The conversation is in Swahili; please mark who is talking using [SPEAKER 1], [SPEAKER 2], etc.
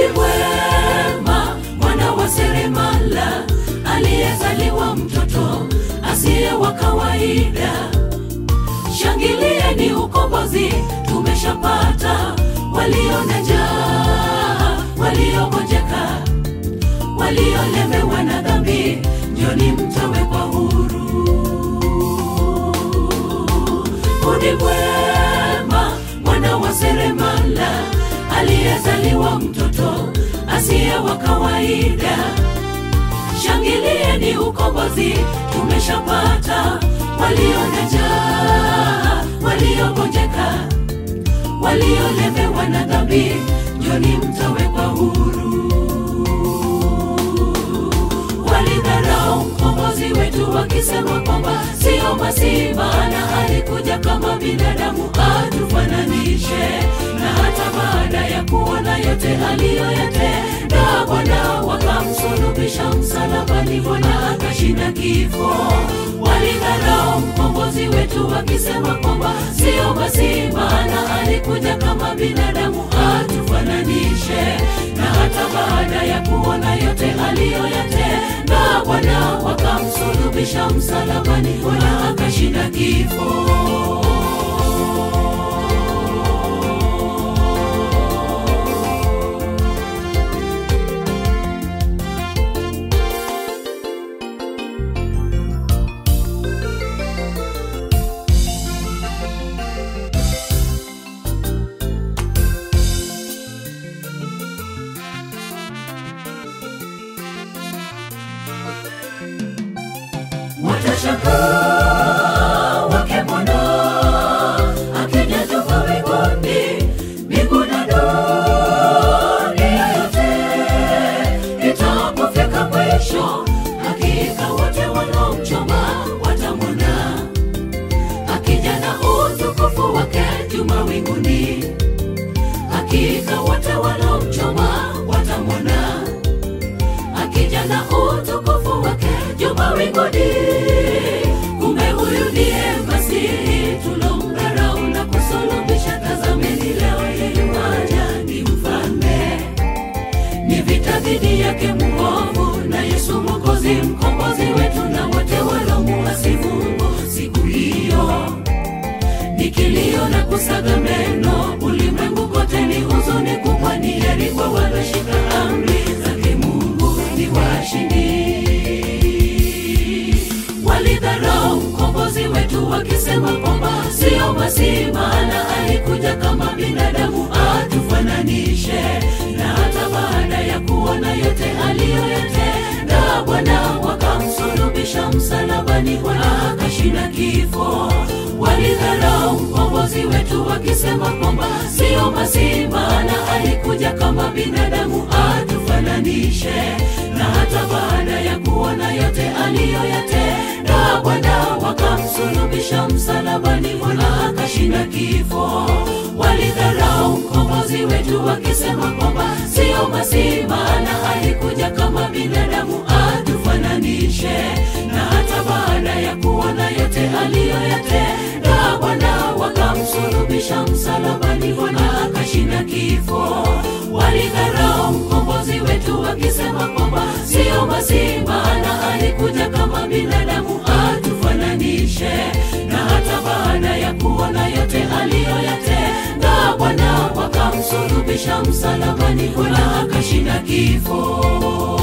[SPEAKER 1] mwema, mwana wa seremala, aliyezaliwa mtoto asiye wa kawaida. Shangilieni ukombozi tumeshapata, walio na njaa, waliogonjeka, waliolemewa na dhambi, njoni mtawekwa huru. Ni mwema, mwana wa seremala, aliyezaliwa mtoto asiye wa kawaida. Shangilieni ukombozi tumeshapata, walio na njaa, waliogonjeka, waliolemewa na dhambi, njoni mtawekwa huru. Walidharau mkombozi wetu wakisema kwamba sio Masihi, maana alikuja kama binadamu atufananishe. Na hata baada ya kuona yote aliyoyatenda Bwana, wakamsulubisha msalabani, Bwana akashinda kifo. Walidharau mkombozi wetu wakisema kwamba sio Masihi, maana alikuja kama binadamu atufananishe. Na hata baada ya kuona yote aliyoyatenda Bwana, wakamsulubisha msalabani, Bwana akashinda kifo. Watashangaa wakimwona akija juu mbinguni, mbingu na dunia yote itapofika mwisho. Hakika wote wanaomchoma watamwona akija na utukufu wake juu mbinguni. Hakika wote wanaomchoma watamwona akija na utukufu wake juu mbinguni. Kumbe huyu ndiye Masihi tulomdharau na kusulubisha. Tazameni leo yeye waja, ni mfalme. Ni vita dhidi yake mwovu, na Yesu Mwokozi mkombozi wetu, na wote walomuasi Mungu siku hiyo ni kilio na kusaga meno. Ulimwengu kote ni huzuni kubwa, ni heri kwa walioshika amri zake Mungu ni washindi. Walidharau mkombozi wetu wakisema kwamba sio Masihi, maana alikuja kama binadamu atufananishe. Na hata baada ya kuona yote aliyoyatenda Bwana, wakamsulubisha msalabani, Bwana akashinda kifo. Walidharau mkombozi wetu wakisema kwamba sio Masihi, maana alikuja kama binadamu atufananishe. Na hata baada ya kuona yote aliyoyatenda Bwana, wakamsulubisha msalabani, Bwana akashinda kifo. Walidharau mkombozi wetu wakisema kwamba sio Masihi, maana alikuja kama binadamu atufananishe. Na hata baada ya kuona yote aliyoyatenda Bwana, wakamsulubisha msalabani, Bwana akashinda kifo. Walidharau mkombozi wetu wakisema kwamba sio Masihi, maana alikuja kama binadamu atufananishe. Na hata baada ya kuona yote aliyoyatenda Bwana, wakamsulubisha msalabani, Bwana akashinda kifo.